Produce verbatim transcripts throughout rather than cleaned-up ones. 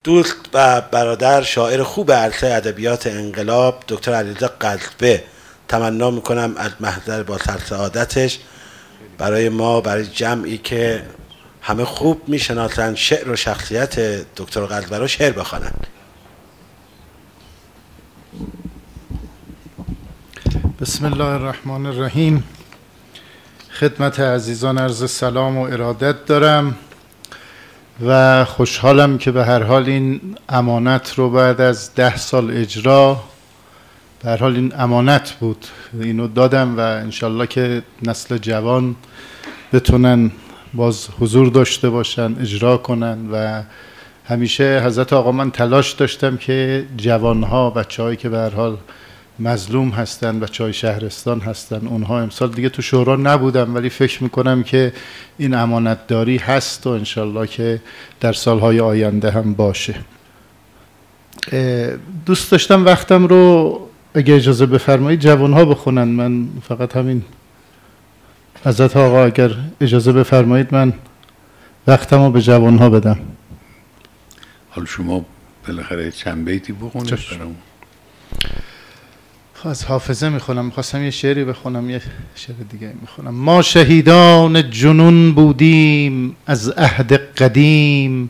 دوست و برادر شاعر خوب عرصه ادبیات انقلاب دکتر علیرضا قلتبه تمنا میکنم از محضر با سرسعادتش برای ما، برای جمعی که همه خوب میشناسند شعر و شخصیت دکتر قلتبه رو، شعر بخوانند. بسم الله الرحمن الرحیم. خدمت عزیزان عرض سلام و ارادت دارم و خوشحالم که به هر حال این امانت رو بعد از ده سال اجرا، به هر حال این امانت بود، اینو دادم و انشالله که نسل جوان بتونن باز حضور داشته باشن، اجرا کنن. و همیشه حضرت آقا من تلاش داشتم که جوانها، بچه‌هایی که به هر حال مظلوم هستن، بچه‌های شهرستان هستن، اونها امسال دیگه تو شورا نبودم ولی فکر میکنم که این امانتداری هست و انشالله که در سالهای آینده هم باشه. دوست داشتم وقتم رو اگه اجازه بفرمایید جوانها بخونن. من فقط همین حضرت آقا اگر اجازه بفرمایید من وقتم رو به جوانها بدم. حالا شما بالاخره چند بیتی بخونید برامون. از حافظه میخونم، میخواستم یه شعری بخونم، یه شعر دیگه میخونم. ما شهیدان جنون بودیم از عهد قدیم،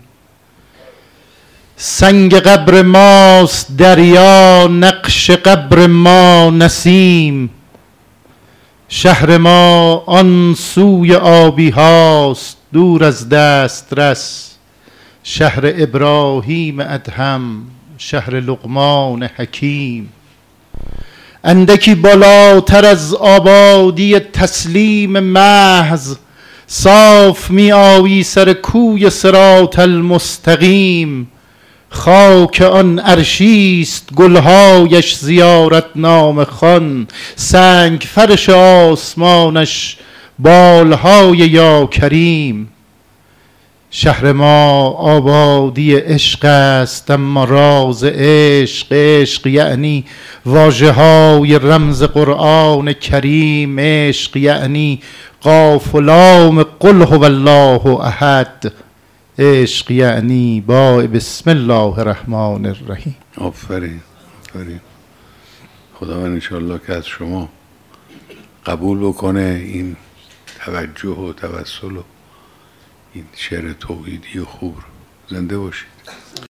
سنگ قبر ماست دریا، نقش قبر ما نسیم. شهر ما آن سوی آبی هاست دور از دسترس، شهر ابراهیم ادهم، شهر لقمان حکیم. اندکی بالاتر از آبادی تسلیم محض، صاف می آیی سر کوی صراط المستقیم. خاک آن عرشیست گلهایش زیارت نامه خوان، سنگ فرش آسمانش بالهای یا کریم. شهر ما آبادی عشق است اما راز عشق، عشق یعنی واژه های رمز قرآن کریم، عشق یعنی قاف و لام قل هو الله احد، عشق یعنی با بسم الله الرحمن الرحیم. آفرین آفرین. خداوند انشالله که از شما قبول بکنه این توجه و توسل و این شعر توحیدی و خوب. زنده باشید.